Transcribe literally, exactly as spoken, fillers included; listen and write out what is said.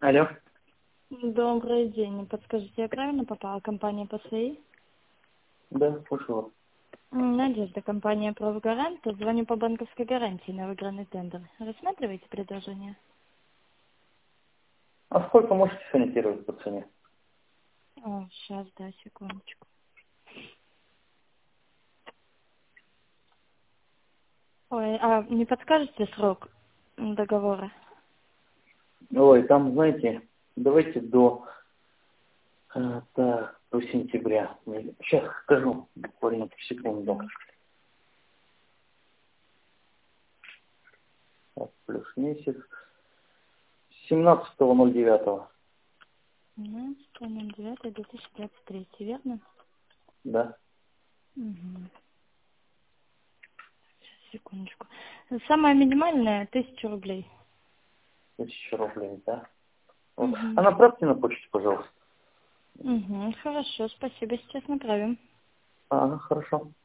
Алло. Добрый день. Подскажите, я правильно попала? Компания ПСИ? Да, слушаю вас. Надежда, компания «Правгарант». Звоню по банковской гарантии на выигранный тендер. Рассматриваете предложение? А сколько можете сориентировать по цене? О, сейчас, да, секундочку. Ой, а не подскажете срок договора? Ой, там, знаете, давайте до, э, так, до сентября. Сейчас скажу, буквально секунду. Так, плюс месяц. семнадцатого ноль девятого. семнадцатое девятое две тысячи двадцать третий, верно? Да. Угу. Сейчас, секундочку. Самая минимальная тысяча рублей. Тысяча рублей, да. Вот. Угу. А направьте на почту, пожалуйста. Угу. Хорошо, спасибо. Сейчас направим. А, хорошо.